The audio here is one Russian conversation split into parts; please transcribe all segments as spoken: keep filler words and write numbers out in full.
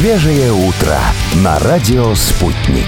Свежее утро на радио «Спутник».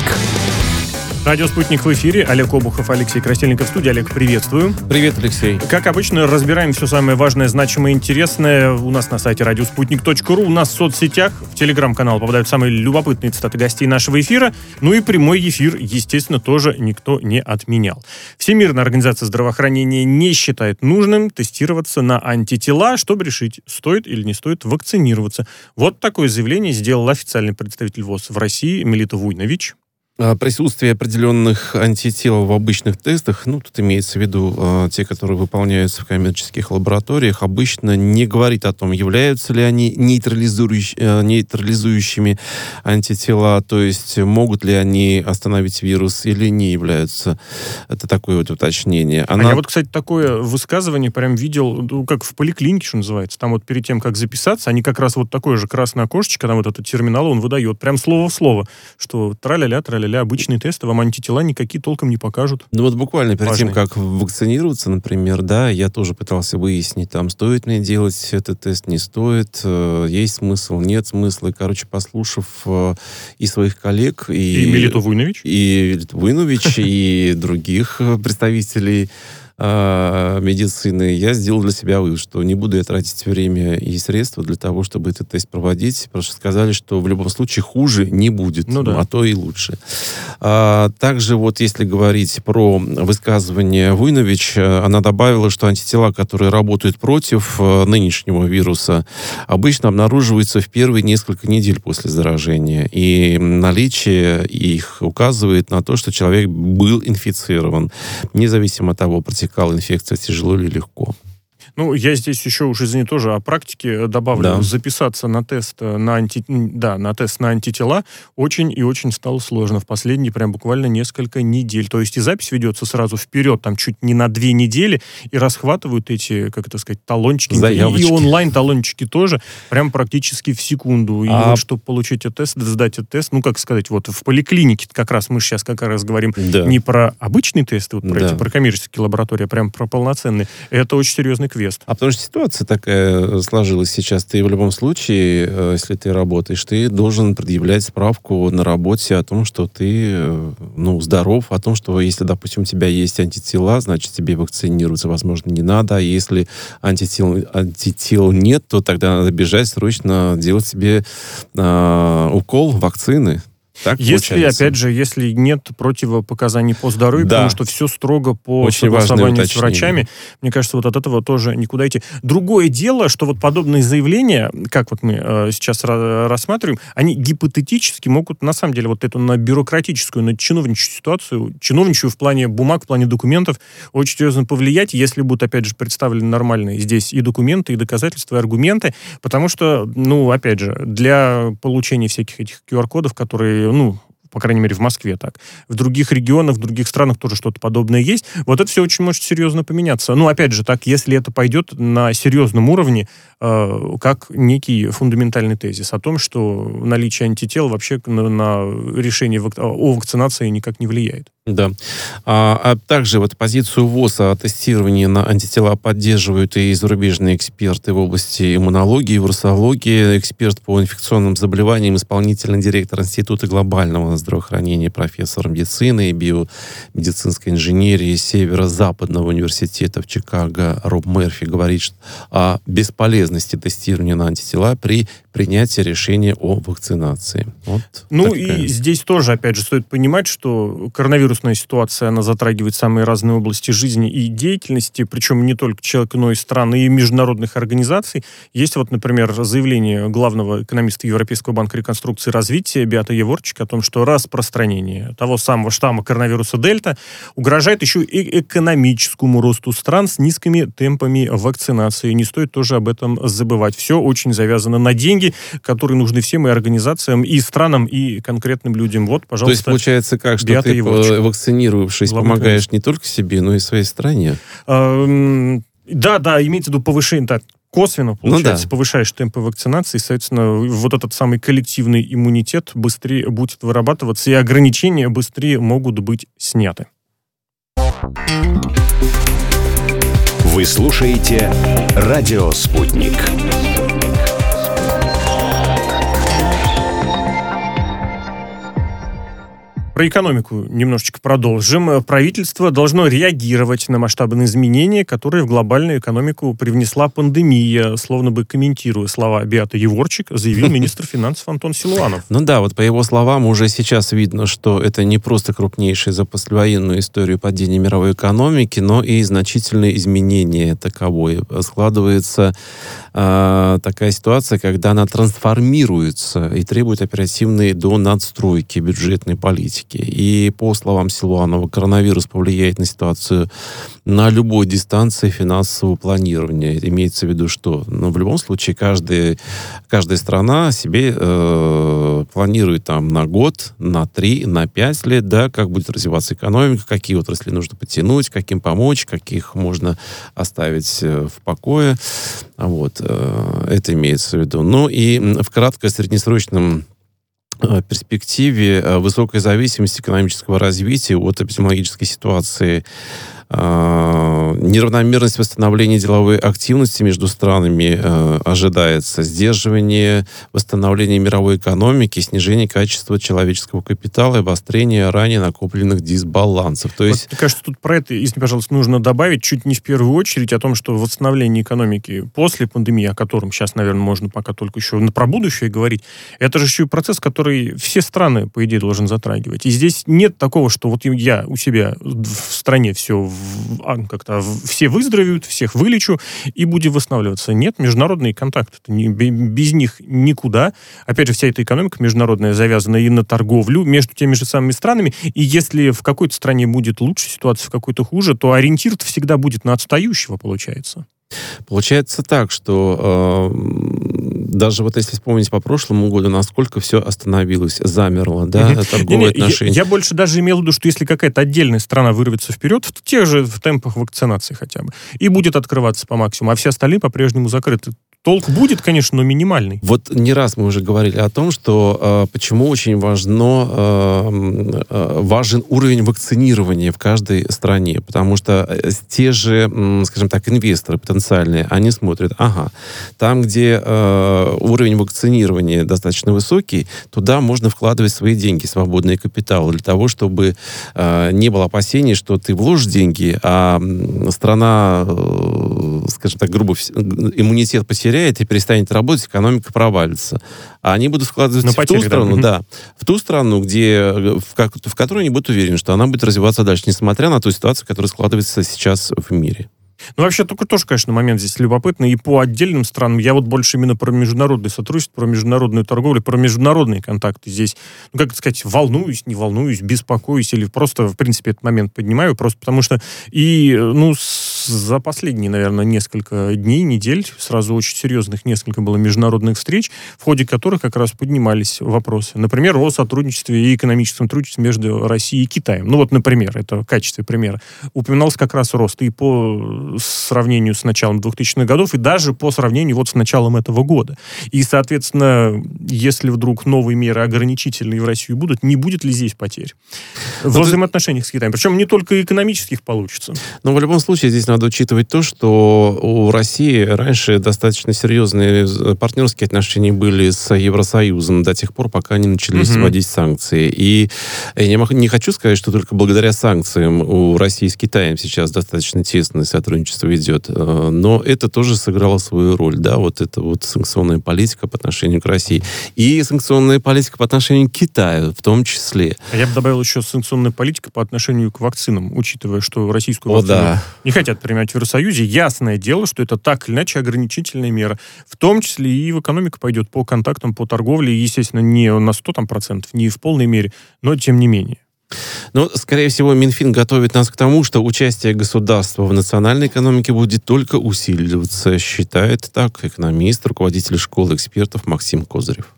Радио «Спутник» в эфире. Олег Обухов, Алексей Красильников в студии. Олег, приветствую. Привет, Алексей. Как обычно, разбираем все самое важное, значимое, интересное. У нас на сайте радиоспутник точка ру, у нас в соцсетях, в телеграм-канал попадают самые любопытные цитаты гостей нашего эфира. Ну и прямой эфир, естественно, тоже никто не отменял. Всемирная организация здравоохранения не считает нужным тестироваться на антитела, чтобы решить, стоит или не стоит вакцинироваться. Вот такое заявление сделал официальный представитель ВОЗ в России Мелита Вуйнович. Присутствие определенных антител в обычных тестах, ну, тут имеется в виду э, те, которые выполняются в коммерческих лабораториях, обычно не говорит о том, являются ли они нейтрализующ, э, нейтрализующими антитела, то есть могут ли они остановить вирус или не являются. Это такое вот уточнение. Она... А я вот, кстати, такое высказывание прям видел, ну, как в поликлинике, что называется. Там вот перед тем, как записаться, они как раз вот такое же красное окошечко, там вот этот терминал он выдает, прям слово в слово, что траля-ля, траля-ля, обычные тесты вам антитела никакие толком не покажут. Ну вот буквально перед Важный. тем, как вакцинироваться, например, да, я тоже пытался выяснить, там, стоит мне делать этот тест, не стоит, э, есть смысл, нет смысла. И, короче, послушав э, и своих коллег, и... И Мелиту Вуйнович. И Мелиту Вуйнович, и других представителей медицины, я сделал для себя вывод, что не буду я тратить время и средства для того, чтобы этот тест проводить, потому что сказали, что в любом случае хуже не будет, ну, да. а то и лучше. А, также вот если говорить про высказывание Вуйнович, она добавила, что антитела, которые работают против нынешнего вируса, обычно обнаруживаются в первые несколько недель после заражения, и наличие их указывает на то, что человек был инфицирован, независимо от того, против инфекция тяжело или легко. Ну, я здесь еще уж, извини, тоже о практике добавлю. Да. Записаться на тест на, анти... да, на тест на антитела очень и очень стало сложно в последние прям буквально несколько недель. То есть и запись ведется сразу вперед, там чуть не на две недели, и расхватывают эти, как это сказать, талончики. Заявочки. И онлайн-талончики тоже прям практически в секунду. И а... вот, чтобы получить этот тест, сдать этот тест, ну, как сказать, вот в поликлинике как раз мы сейчас как раз говорим да. не про обычные тесты, вот про да. эти, про коммерческие лаборатории, а прям про полноценные. Это очень серьезный квест. А потому что ситуация такая сложилась сейчас. Ты в любом случае, если ты работаешь, ты должен предъявлять справку на работе о том, что ты, ну, здоров, о том, что если, допустим, у тебя есть антитела, значит, тебе вакцинироваться, возможно, не надо. А если антител, антител нет, то тогда надо бежать срочно делать себе э, укол вакцины. Так если, получается. Опять же, если нет противопоказаний по здоровью, да. потому что все строго по Очень согласованию с врачами, мне кажется, вот от этого тоже никуда идти. Другое дело, что вот подобные заявления, как вот мы э, сейчас ra- рассматриваем, они гипотетически могут, на самом деле, вот эту на бюрократическую, на чиновничью ситуацию, чиновничью в плане бумаг, в плане документов, очень серьезно повлиять, если будут, опять же, представлены нормальные здесь и документы, и доказательства, и аргументы, потому что, ну, опять же, для получения всяких этих ку ар-кодов, которые ну, по крайней мере, в Москве так. В других регионах, в других странах тоже что-то подобное есть. Вот это все очень может серьезно поменяться. Ну, опять же, так, если это пойдет на серьезном уровне, э, как некий фундаментальный тезис о том, что наличие антител вообще на, на решение вак- о вакцинации никак не влияет. Да. А, а также вот позицию ВОЗ о тестировании на антитела поддерживают и зарубежные эксперты в области иммунологии, вирусологии, эксперт по инфекционным заболеваниям, исполнительный директор Института глобального здравоохранения, профессор медицины и биомедицинской инженерии Северо-Западного университета в Чикаго Роб Мерфи говорит о бесполезности тестирования на антитела при принятии решения о вакцинации. Вот ну такая. И здесь тоже, опять же, стоит понимать, что коронавирусная ситуация, она затрагивает самые разные области жизни и деятельности, причем не только человека, но и стран, и международных организаций. Есть вот, например, заявление главного экономиста Европейского банка реконструкции и развития Беаты Еворчик о том, что распространение того самого штамма коронавируса Дельта угрожает еще и экономическому росту стран с низкими темпами вакцинации. Не стоит тоже об этом забывать. Все очень завязано на деньги, которые нужны всем и организациям, и странам, и конкретным людям. Вот, пожалуйста. То есть получается как, что Беата ты, Еворчик, вакцинировавшись, главный помогаешь экономист. не только себе, но и своей стране? Эм, да, да, имеется в виду повышение, так, косвенно, получается, ну, да. повышаешь темпы вакцинации, соответственно, вот этот самый коллективный иммунитет быстрее будет вырабатываться, и ограничения быстрее могут быть сняты. Вы слушаете «Радио Спутник». Про экономику немножечко продолжим. Правительство должно реагировать на масштабные изменения, которые в глобальную экономику привнесла пандемия. Словно бы комментируя слова Беаты Еворчик, заявил министр финансов Антон Силуанов. Ну да, вот по его словам уже сейчас видно, что это не просто крупнейшее за послевоенную историю падение мировой экономики, но и значительные изменения таковой. Складывается э, такая ситуация, когда она трансформируется и требует оперативной до надстройки бюджетной политики. И по словам Силуанова, коронавирус повлияет на ситуацию на любой дистанции финансового планирования. Имеется в виду, что ну, в любом случае каждая, каждая страна себе э, планирует там на год, на три, на пять лет, да, как будет развиваться экономика, какие отрасли нужно подтянуть, каким помочь, каких можно оставить в покое. Вот, э, это имеется в виду. Ну и в краткосреднесрочном перспективе высокой зависимости экономического развития от эпидемиологической ситуации, э, неравномерность восстановления деловой активности между странами э, ожидается, сдерживание восстановления мировой экономики, снижение качества человеческого капитала и обострение ранее накопленных дисбалансов. То есть... Вот, мне кажется, тут про это, если, пожалуйста, нужно добавить чуть не в первую очередь о том, что восстановление экономики после пандемии, о котором сейчас, наверное, можно пока только еще про будущее говорить, это же еще и процесс, который все страны, по идее, должен затрагивать. И здесь нет такого, что вот я у себя в стране все как-то все выздоровеют, всех вылечу и будем восстанавливаться. Нет, международные контакты, без них никуда. Опять же, вся эта экономика международная завязана и на торговлю между теми же самыми странами. И если в какой-то стране будет лучше ситуация, в какой-то хуже, то ориентир всегда будет на отстающего, получается. Получается так, что э, даже вот если вспомнить по прошлому году, насколько все остановилось, замерло, да, mm-hmm. торговые не, не, отношения. Я, я больше даже имел в виду, что если какая-то отдельная страна вырвется вперед, в тех же в темпах вакцинации хотя бы, и будет открываться по максимуму, а все остальные по-прежнему закрыты. Толк будет, конечно, но минимальный. Вот не раз мы уже говорили о том, что э, почему очень важно, э, э, важен уровень вакцинирования в каждой стране. Потому что э, те же, э, скажем так, инвесторы потенциальные, они смотрят, ага, там, где э, уровень вакцинирования достаточно высокий, туда можно вкладывать свои деньги, свободный капитал, для того, чтобы э, не было опасений, что ты вложишь деньги, а страна, э, скажем так, грубо, иммунитет потеряет, и перестанет работать, экономика провалится. А они будут вкладываться в ту страну, да, в ту страну, где, в, как, в которой они будут уверены, что она будет развиваться дальше, несмотря на ту ситуацию, которая складывается сейчас в мире. Ну, вообще, только тоже, конечно, момент здесь любопытный. И по отдельным странам, я вот больше именно про международное сотрудничество, про международную торговлю, про международные контакты здесь, ну, как сказать, волнуюсь, не волнуюсь, беспокоюсь, или просто, в принципе, этот момент поднимаю, просто потому что и, ну, с, за последние, наверное, несколько дней, недель, сразу очень серьезных несколько было международных встреч, в ходе которых как раз поднимались вопросы. Например, о сотрудничестве и экономическом сотрудничестве между Россией и Китаем. Ну, вот, например, это в качестве примера. Упоминался как раз рост и по сравнению с началом двухтысячных годов, и даже по сравнению вот с началом этого года. И, соответственно, если вдруг новые меры ограничительные в Россию будут, не будет ли здесь потерь во взаимоотношениях с Китаем? Причем не только экономических получится. Но в любом случае здесь надо учитывать то, что у России раньше достаточно серьезные партнерские отношения были с Евросоюзом до тех пор, пока не начались угу. вводить санкции. И я не хочу сказать, что только благодаря санкциям у России с Китаем сейчас достаточно тесное сотрудничество ведет. Но это тоже сыграло свою роль, да, вот это вот санкционная политика по отношению к России. И санкционная политика по отношению к Китаю в том числе. А я бы добавил еще санкционная политика по отношению к вакцинам, учитывая, что российскую О, вакцину да. не хотят принимать в Евросоюзе. Ясное дело, что это так или иначе ограничительная мера. В том числе и в экономику пойдет по контактам, по торговле. Естественно, не на сто процентов, не в полной мере, но тем не менее. Но, скорее всего, Минфин готовит нас к тому, что участие государства в национальной экономике будет только усиливаться, считает так экономист, руководитель школы экспертов Максим Козырев.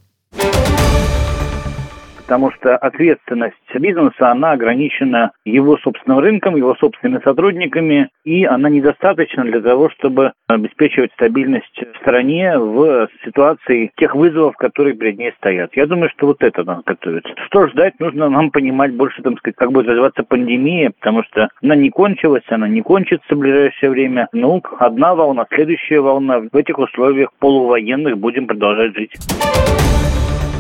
Потому что ответственность бизнеса, она ограничена его собственным рынком, его собственными сотрудниками, и она недостаточна для того, чтобы обеспечивать стабильность в стране в ситуации тех вызовов, которые перед ней стоят. Я думаю, что вот это надо готовиться. Что ждать, нужно нам понимать больше, там сказать, как будет развиваться пандемия, потому что она не кончилась, она не кончится в ближайшее время. Ну, одна волна, следующая волна. В этих условиях полувоенных будем продолжать жить.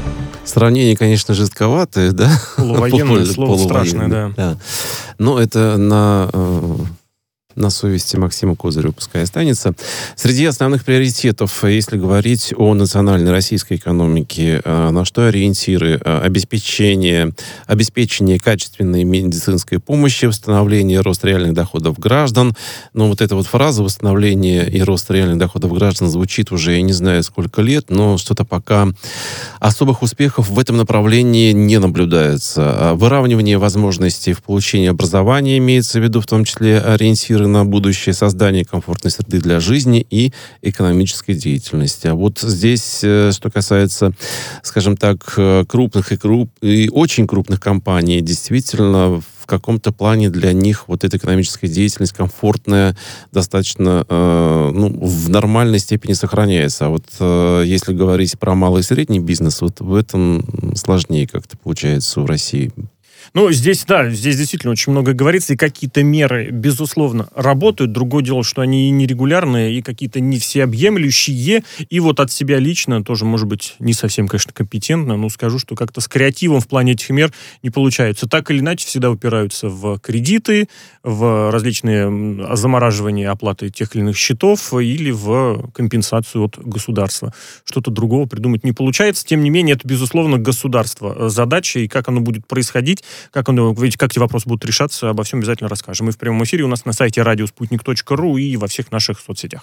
Сравнение, конечно, жестковатое, да? Полувоенное слово страшное, да. да. Но это на... на совести Максима Козырева пускай останется. Среди основных приоритетов, если говорить о национальной российской экономике, на что ориентиры? Обеспечение, обеспечение качественной медицинской помощи, восстановление и рост реальных доходов граждан. Но вот эта вот фраза «восстановление и рост реальных доходов граждан» звучит уже, я не знаю, сколько лет, но что-то пока особых успехов в этом направлении не наблюдается. Выравнивание возможностей в получении образования имеется в виду, в том числе ориентиры на будущее, создание комфортной среды для жизни и экономической деятельности. А вот здесь, что касается, скажем так, крупных и, круп... и очень крупных компаний, действительно, в каком-то плане для них вот эта экономическая деятельность комфортная, достаточно э, ну, в нормальной степени сохраняется. А вот э, если говорить про малый и средний бизнес, вот в этом сложнее как-то получается у России. Ну, здесь, да, здесь действительно очень много говорится, и какие-то меры, безусловно, работают. Другое дело, что они и нерегулярные, и какие-то не всеобъемлющие, и вот от себя лично тоже, может быть, не совсем, конечно, компетентно, но скажу, что как-то с креативом в плане этих мер не получается. Так или иначе, всегда упираются в кредиты, в различные замораживания оплаты тех или иных счетов или в компенсацию от государства. Что-то другого придумать не получается. Тем не менее, это, безусловно, государство задача, и как оно будет происходить, Как, он, как эти вопросы будут решаться, обо всем обязательно расскажем. И в прямом эфире у нас на сайте радиоспутник точка ру и во всех наших соцсетях.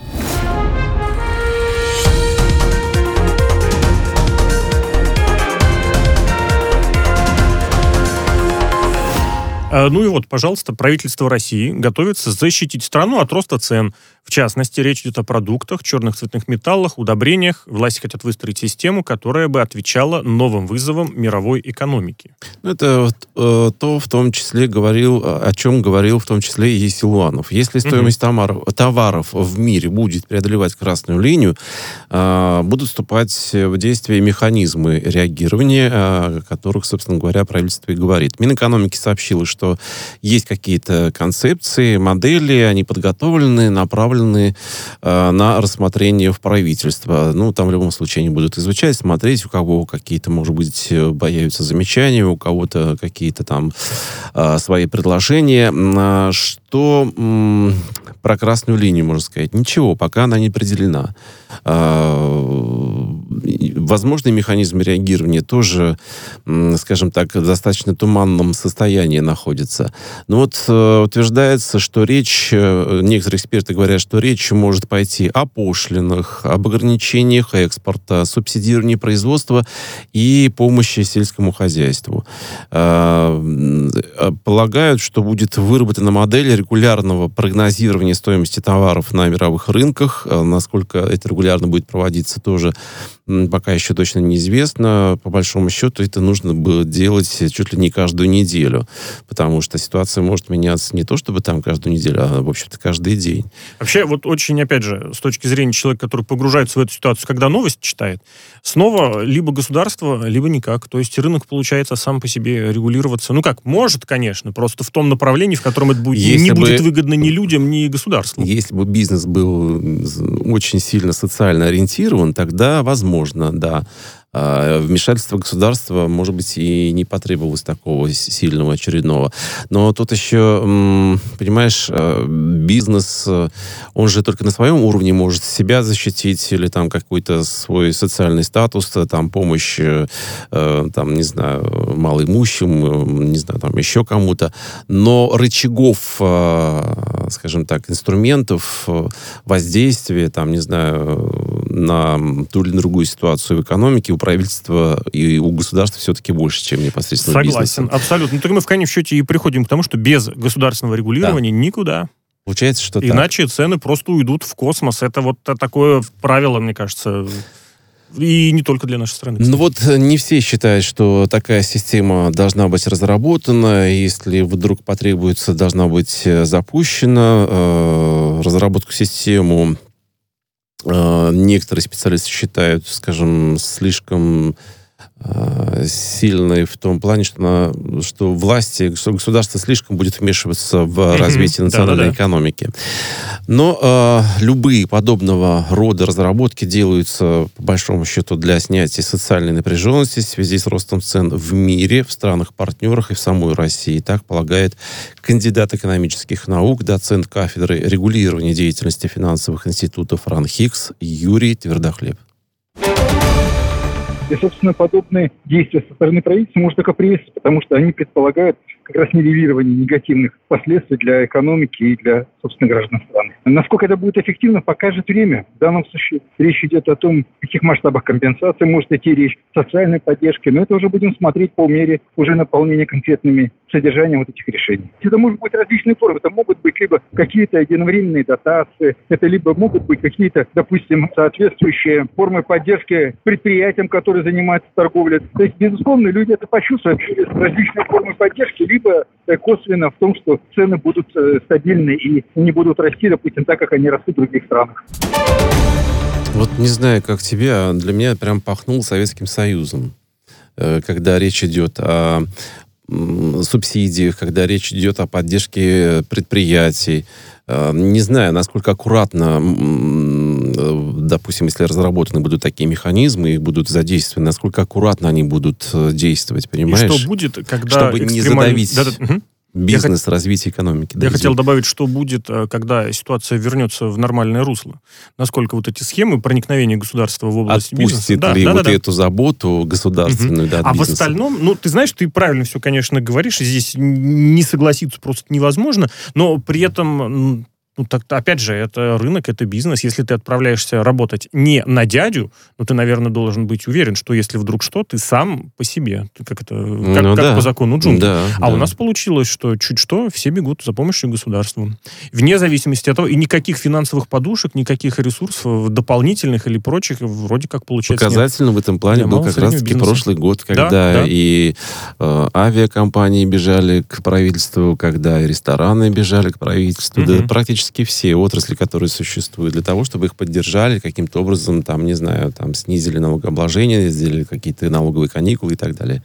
Ну и вот, пожалуйста, правительство России готовится защитить страну от роста цен. В частности, речь идет о продуктах, черных цветных металлах, удобрениях. Власти хотят выстроить систему, которая бы отвечала новым вызовам мировой экономики. Это э, то, в том числе, говорил, о чем говорил в том числе и Силуанов. Если стоимость mm-hmm. товаров, товаров в мире будет преодолевать красную линию, э, будут вступать в действие механизмы реагирования, о которых, собственно говоря, правительство и говорит. Минэкономики сообщило, что есть какие-то концепции, модели, они подготовлены, направлены э, на рассмотрение в правительство. Ну, там в любом случае они будут изучать, смотреть, у кого какие-то, может быть, появятся замечания, у кого-то какие-то там э, свои предложения. А что м- про красную линию, можно сказать? Ничего, пока она не определена. А, возможный механизм реагирования тоже, скажем так, в достаточно туманном состоянии находится. Но вот э, утверждается, что речь, э, некоторые эксперты говорят, что речь может пойти о пошлинах, об ограничениях экспорта, субсидировании производства и помощи сельскому хозяйству. Э, полагают, что будет выработана модель регулярного прогнозирования стоимости товаров на мировых рынках. Насколько это регулярно будет проводиться, тоже пока еще точно неизвестно. По большому счету, это нужно было делать чуть ли не каждую неделю, потому что ситуация может меняться не то чтобы там каждую неделю, а, в общем-то, каждый день. Вообще, вот очень, опять же, с точки зрения человека, который погружается в эту ситуацию, когда новость читает, снова либо государство, либо никак. То есть рынок, получается, сам по себе регулироваться, ну как, может, конечно, просто в том направлении, в котором это будет, не бы, будет выгодно ни людям, ни государству. Если бы бизнес был очень сильно социально ориентирован, тогда возможно, да. Вмешательство государства, может быть, и не потребовалось такого сильного очередного. Но тут еще, понимаешь, бизнес, он же только на своем уровне может себя защитить или там какой-то свой социальный статус, там помощь, там, не знаю, малоимущим, не знаю, там еще кому-то. Но рычагов, скажем так, инструментов воздействия, там, не знаю, на ту или другую ситуацию в экономике у правительства и у государства все-таки больше, чем непосредственно бизнеса. Согласен, абсолютно. Ну, так мы в конечном счете и приходим к тому, что без государственного регулирования да. никуда. Получается, что Иначе так. цены просто уйдут в космос. Это вот такое правило, мне кажется, и не только для нашей страны. Ну вот не все считают, что такая система должна быть разработана. Если вдруг потребуется, должна быть запущена. Э, разработку систему некоторые специалисты считают, скажем, слишком сильной в том плане, что, на, что власти, что государство слишком будет вмешиваться в mm-hmm. развитие национальной да, да, экономики. Но э, любые подобного рода разработки делаются, по большому счету, для снятия социальной напряженности в связи с ростом цен в мире, в странах-партнерах и в самой России. Так полагает кандидат экономических наук, доцент кафедры регулирования деятельности финансовых институтов РАН-ХИКС Юрий Твердохлеб. И, собственно, подобные действия со стороны правительства может только приветствовать, потому что они предполагают как раз нивелирование негативных последствий для экономики и для, собственно, граждан страны. Насколько это будет эффективно, покажет время. В данном случае речь идет о том, в каких масштабах компенсации может идти речь, социальной поддержки, но это уже будем смотреть по мере уже наполнения конкретными содержанием вот этих решений. Это может быть различные формы. Это могут быть либо какие-то единовременные дотации, это либо могут быть какие-то, допустим, соответствующие формы поддержки предприятиям, которые занимаются торговлей. То есть, безусловно, люди это почувствуют через различные формы поддержки, либо косвенно в том, что цены будут стабильны и не будут расти, допустим, так, как они растут в других странах. Вот не знаю, как тебе, а для меня прям пахнул Советским Союзом, когда речь идет о субсидиях, когда речь идет о поддержке предприятий. Не знаю, насколько аккуратно, допустим, если разработаны будут такие механизмы, их будут задействованы, насколько аккуратно они будут действовать, понимаешь? И что будет, когда... Чтобы не задавить... Да, да, угу. Бизнес, я развитие экономики. Я хотел добавить, что будет, когда ситуация вернется в нормальное русло. Насколько вот эти схемы проникновения государства в область Отпустит бизнеса... Отпустит ли да, вот да, эту да. заботу государственную угу. да, от А бизнеса? В остальном, ну, ты знаешь, ты правильно все, конечно, говоришь, здесь не согласиться просто невозможно, но при этом... Ну, так, опять же, это рынок, это бизнес. Если ты отправляешься работать не на дядю, ну, ты, наверное, должен быть уверен, что если вдруг что, ты сам по себе. Ты как это, как, ну, как да. по закону джунглей. Да, а да. у нас получилось, что чуть что, все бегут за помощью государству. Вне зависимости от того, и никаких финансовых подушек, никаких ресурсов дополнительных или прочих, вроде как получается Показательно нет. в этом плане был как раз-таки бизнеса. Прошлый год, когда да, да. и э, авиакомпании бежали к правительству, когда и рестораны бежали к правительству, угу. да практически все отрасли, которые существуют, для того, чтобы их поддержали каким-то образом, там, не знаю, там, снизили налогообложение, сделали какие-то налоговые каникулы и так далее.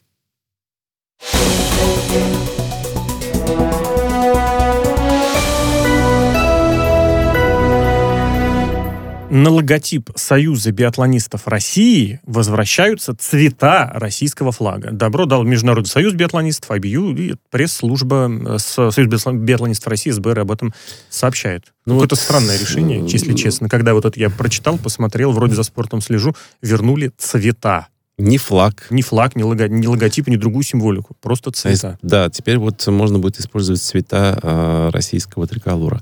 На логотип Союза биатлонистов России возвращаются цвета российского флага. Добро дал Международный союз биатлонистов, ай би ю, и пресс-служба Союза биатлонистов России, эс бэ эр, об этом сообщает. Ну, Какое-то вот странное решение, если честно. Когда вот это я прочитал, посмотрел, вроде за спортом слежу, вернули цвета. Ни флаг. Ни флаг, ни, лого, ни логотип, ни другую символику. Просто цвета. Да, теперь вот можно будет использовать цвета э, российского триколора.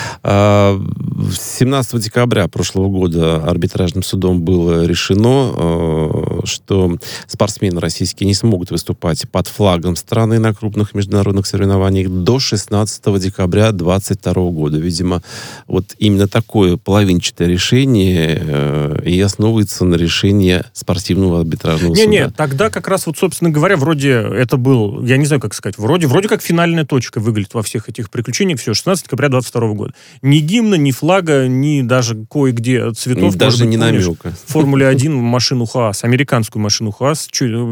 Э, семнадцатого декабря прошлого года арбитражным судом было решено, э, что спортсмены российские не смогут выступать под флагом страны на крупных международных соревнованиях до шестнадцатого декабря две тысячи двадцать второго года. Видимо, вот именно такое половинчатое решение э, и основывается на решении спортивного арбитража. Не-не, тогда как раз вот, собственно говоря, вроде это был, я не знаю, как сказать, вроде, вроде как финальная точка выглядит во всех этих приключениях. Все, шестнадцатого декабря две тысячи двадцать второго года. Ни гимна, ни флага, ни даже кое-где цветов. Даже не намека. В Формуле один машину ХААС, американскую машину ХААС,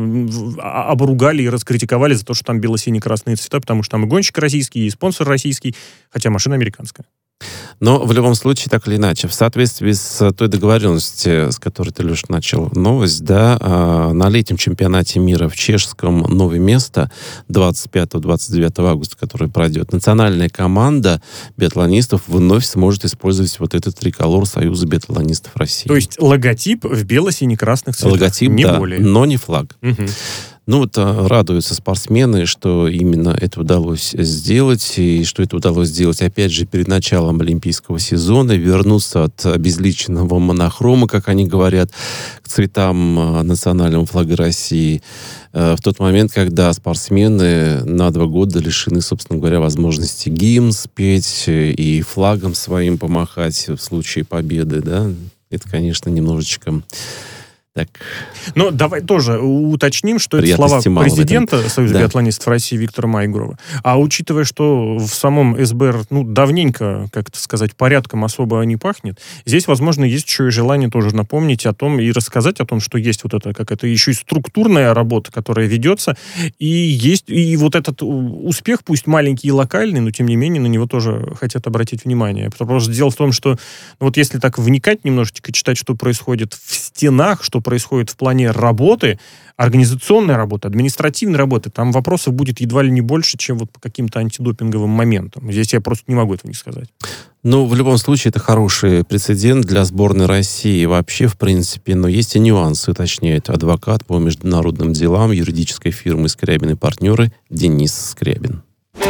обругали и раскритиковали за то, что там бело-сине-красные цвета, потому что там и гонщик российский, и спонсор российский, хотя машина американская. Но в любом случае, так или иначе, в соответствии с той договоренностью, с которой ты, Леш, начал новость, да, на летнем чемпионате мира в чешском Новое Место двадцать пятого - двадцать девятого августа, который пройдет, национальная команда биатлонистов вновь сможет использовать вот этот триколор Союза биатлонистов России. То есть логотип в бело-сине-красных цветах. Логотип, не да, более. но не флаг. Угу. Ну вот радуются спортсмены, что именно это удалось сделать, и что это удалось сделать, опять же, перед началом олимпийского сезона, вернуться от обезличенного монохрома, как они говорят, к цветам национального флага России, в тот момент, когда спортсмены на два года лишены, собственно говоря, возможности гимн спеть и флагом своим помахать в случае победы, да. Это, конечно, немножечко... Так. Но давай тоже уточним, что это слова президента Союза да. биатлонистов России Виктора Майгурова. А учитывая, что в самом эс бэ эр, ну, давненько, как это сказать, порядком особо не пахнет, здесь, возможно, есть еще и желание тоже напомнить о том и рассказать о том, что есть вот это, как это, еще и структурная работа, которая ведется, и есть, и вот этот успех, пусть маленький и локальный, но, тем не менее, на него тоже хотят обратить внимание. Потому что дело в том, что вот если так вникать немножечко, читать, что происходит в стенах, что происходит в плане работы, организационной работы, административной работы, там вопросов будет едва ли не больше, чем вот по каким-то антидопинговым моментам. Здесь я просто не могу этого не сказать. Ну, в любом случае, это хороший прецедент для сборной России вообще, в принципе, но есть и нюансы, уточняет адвокат по международным делам юридической фирмы «Скрябин и партнеры» Денис Скрябин.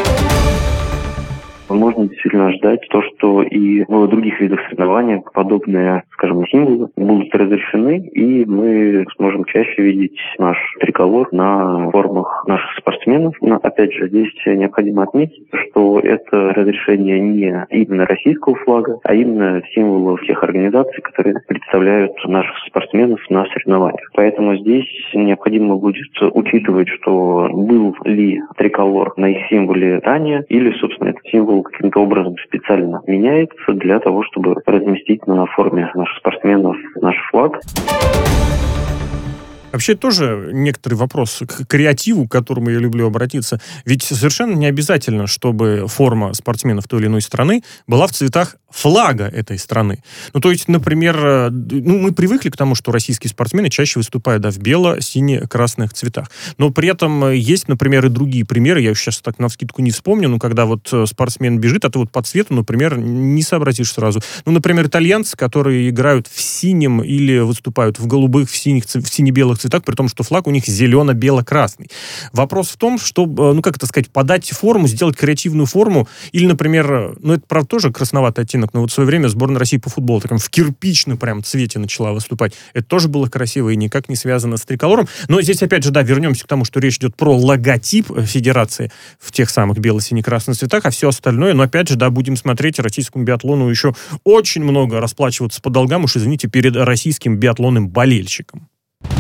Можно действительно ждать то, что и в других видах соревнований подобные, скажем, символы будут разрешены, и мы сможем чаще видеть наш триколор на формах наших спортсменов. Но, опять же, здесь необходимо отметить, что это разрешение не именно российского флага, а именно символов тех организаций, которые представляют наших спортсменов на соревнованиях. Поэтому здесь необходимо будет учитывать, что был ли триколор на их символе ранее, или, собственно, этот символ каким-то образом специально меняется для того, чтобы разместить на форме наших спортсменов наш флаг. Вообще тоже некоторый вопрос к креативу, к которому я люблю обратиться. Ведь совершенно не обязательно, чтобы форма спортсменов той или иной страны была в цветах флага этой страны. Ну, то есть, например, ну, мы привыкли к тому, что российские спортсмены чаще выступают да, в бело-сине-красных цветах. Но при этом есть, например, и другие примеры. Я сейчас так навскидку не вспомню, но когда вот спортсмен бежит, а ты вот по цвету, например, не сообразишь сразу. Ну, например, итальянцы, которые играют в синем или выступают в голубых, в синих, в сине-белых цветах, при том, что флаг у них зелено-бело-красный. Вопрос в том, чтобы, ну, как это сказать, подать форму, сделать креативную форму, или, например, ну, это, правда, тоже красноватый оттенок, но вот в свое время сборная России по футболу таком в кирпичном прям цвете начала выступать. Это тоже было красиво и никак не связано с триколором. Но здесь, опять же, да, вернемся к тому, что речь идет про логотип федерации в тех самых бело-сине-красных цветах, а все остальное, но, опять же, да, будем смотреть, российскому биатлону еще очень много расплачиваться по долгам, уж, извините, перед российским биатлонным болельщиком.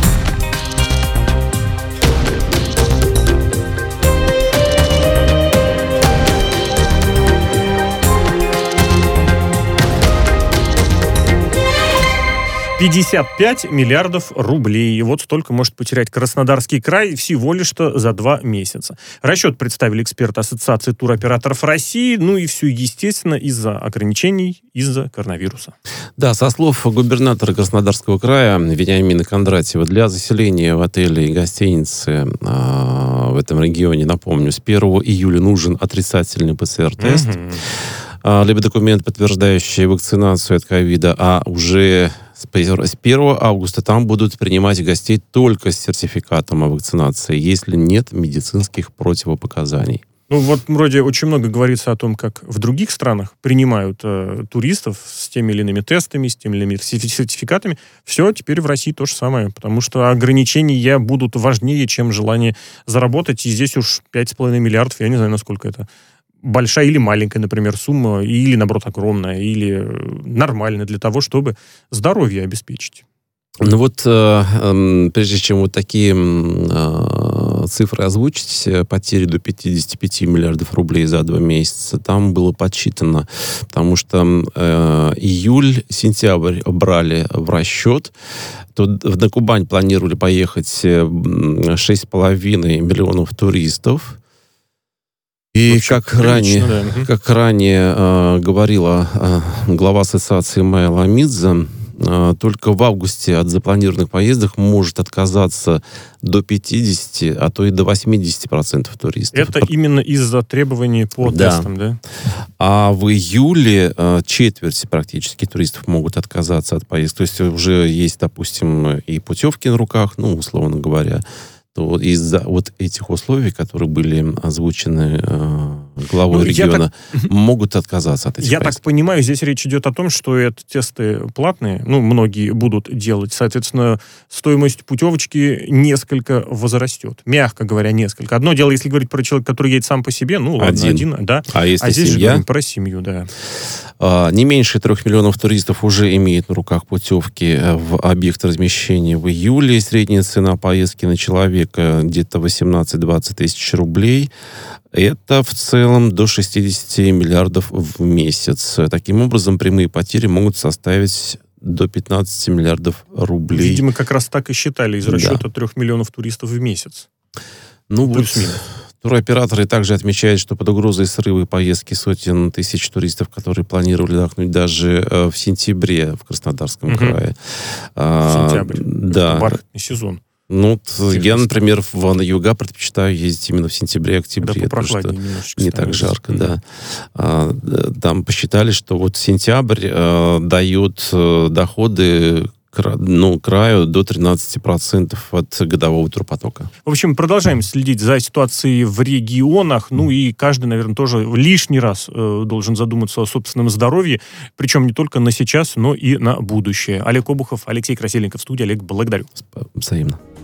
пятьдесят пять миллиардов рублей. Вот столько может потерять Краснодарский край всего лишь-то за два месяца. Расчет представили эксперты Ассоциации туроператоров России. Ну и все, естественно, из-за ограничений, из-за коронавируса. Да, со слов губернатора Краснодарского края Вениамина Кондратьева, для заселения в отели и гостиницы э, в этом регионе, напомню, с первого июля нужен отрицательный пэ цэ эр-тест. Mm-hmm. Либо документ, подтверждающий вакцинацию от ковида, а уже с первого августа там будут принимать гостей только с сертификатом о вакцинации, если нет медицинских противопоказаний. Ну, вот вроде очень много говорится о том, как в других странах принимают э, туристов с теми или иными тестами, с теми или иными сертификатами. Все, теперь в России то же самое, потому что ограничения будут важнее, чем желание заработать. И здесь уж пять с половиной миллиардов, я не знаю, насколько это большая или маленькая, например, сумма, или, наоборот, огромная, или нормальная для того, чтобы здоровье обеспечить. Ну вот, э, э, прежде чем вот такие э, цифры озвучить, потери до пятьдесят пять миллиардов рублей за два месяца, там было подсчитано, потому что э, июль-сентябрь брали в расчет, то на Кубань планировали поехать шесть с половиной миллионов туристов. И общем, как ранее, да. как ранее э, говорила э, глава ассоциации Майя Ламидзе, э, только в августе от запланированных поездок может отказаться до пятидесяти, а то и до восьмидесяти процентов туристов. Это По... именно из-за требований по да. тестам, да? А в июле э, четверть практически туристов могут отказаться от поездок. То есть уже есть, допустим, и путевки на руках, ну, условно говоря, то из-за вот этих условий, которые были озвучены э, главой Ну, региона, так... могут отказаться от этих Я поездок. так понимаю, здесь речь идет о том, что это тесты платные, ну, многие будут делать, соответственно, стоимость путевочки несколько возрастет, мягко говоря, несколько. Одно дело, если говорить про человека, который едет сам по себе, ну, ладно, один, один да. А если а здесь семья? же говорим про семью, да. А, не меньше трех миллионов туристов уже имеют на руках путевки в объект размещения в июле. Средняя цена поездки на человека где-то восемнадцать-двадцать тысяч рублей. Это в целом до шестьдесят миллиардов в месяц. Таким образом, прямые потери могут составить до пятнадцать миллиардов рублей. Видимо, как раз так и считали из расчета да. трех миллионов туристов в месяц. Ну, плюс-минус. Вот, туроператоры также отмечают, что под угрозой срыва поездки сотен тысяч туристов, которые планировали отдохнуть даже э, в сентябре в Краснодарском угу. крае. В сентябрь. Да. Это бархатный сезон. Ну, я, например, в, на юга предпочитаю ездить именно в сентябре-октябре. Да, попрохладнее немножечко. Не так жарко, да. А, там посчитали, что вот сентябрь а, дает а, доходы ну, краю до тринадцати процентов от годового турпотока. В общем, продолжаем следить за ситуацией в регионах. Ну и каждый, наверное, тоже лишний раз э, должен задуматься о собственном здоровье. Причем не только на сейчас, но и на будущее. Олег Обухов, Алексей Красильников в студии. Олег, благодарю. Взаимно.